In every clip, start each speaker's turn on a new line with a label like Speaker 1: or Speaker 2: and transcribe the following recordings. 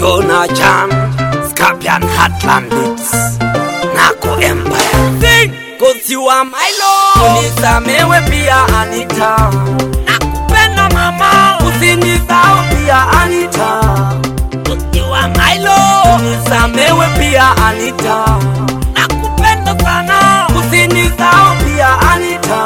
Speaker 1: Fiona Chan, Scorpion Atlantics, Nako Empire. Sing, cause you are my love. Unisamewe pia Anita, nakupenda mama. Usinisahau pia Anita, cause you are my love. Unisamewe pia Anita, nakupenda sana. Usinisahau pia Anita.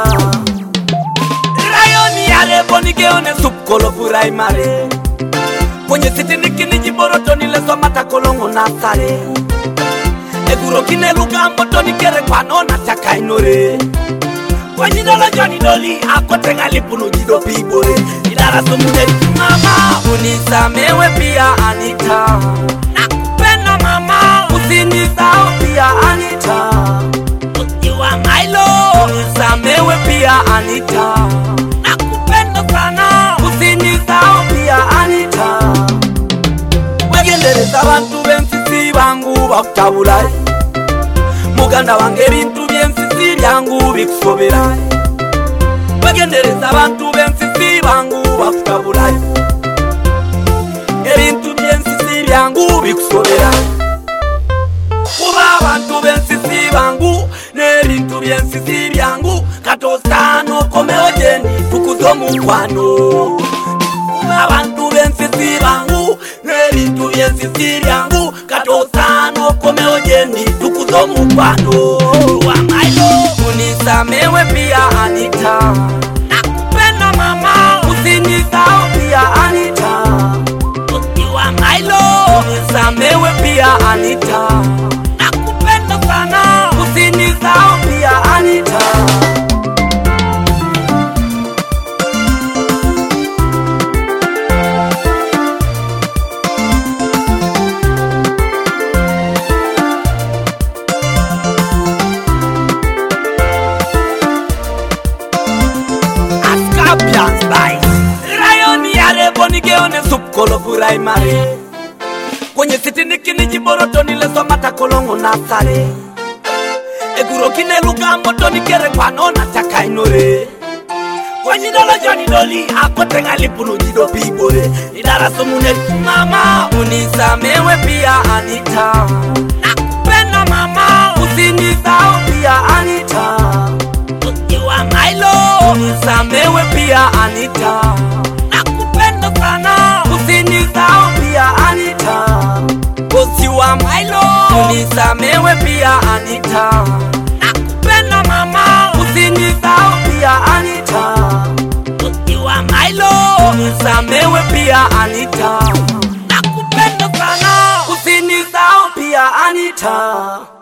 Speaker 1: Rayoni yale bonikeone subkolo furai mare. Kwenye siti nikini jiboroto nileso matakolongo na sare. Eguro kine luka mboto nikere kwa nona chaka inore. Kwenye nolo joni doli ako tenga lipunu jido pibore. Idara sumune mama. Unisamewe pia Anita, nakupenda mama. Usinisahau pia Anita, you are my love. Unisamewe pia Anita, nakupenda sana. Usinisahau pia Anita. Wegendereza abantu b'ensisi bangu bakutabulai. Muganda wange bintu by'ensisi byangu bikusobera. Wegendereza abantu b'ensisi bangu bakutabulai. Ebintu by'ensisi byangu bikusobera. Kuba abantu b'ensisi bangu n'ebintu by'ensisi byangu katosano komeo jeni tukuzo mukwano. Abantu b'ensisi bangu n'ebintu by'ensisi byangu katosano komeo jeni tukuzo mukwano. You are my love. Unisamewe pia Anita, nakupenda mama. Usinisahau pia Anita, you are my love. Unisamewe pia Anita, nakupenda sana. Usinisahau pia Anita. Scorpion Spice. Rayoni yale bonikeone subkolo furai mare. Kwenye siti nikini jiboroto nileso matakolongo na sare. Eguro kine luka mboto nikere kwa nona chaka inore. Kwenye nolo joni doli ako tenga lipunu jido pibore. Idara sumune mama. Unisamewe pia Anita, nakupenda mama. Usinisahau pia Anita, you are my love. Unisamewe pia Anita, nakupenda sana. Usinisahau pia Anita, cause you are my love. Unisamewe pia Anita, nakupenda mama. Usinisahau pia Anita, cause you are my love. Unisamewe pia Anita, nakupenda sana. Usinisahau pia Anita.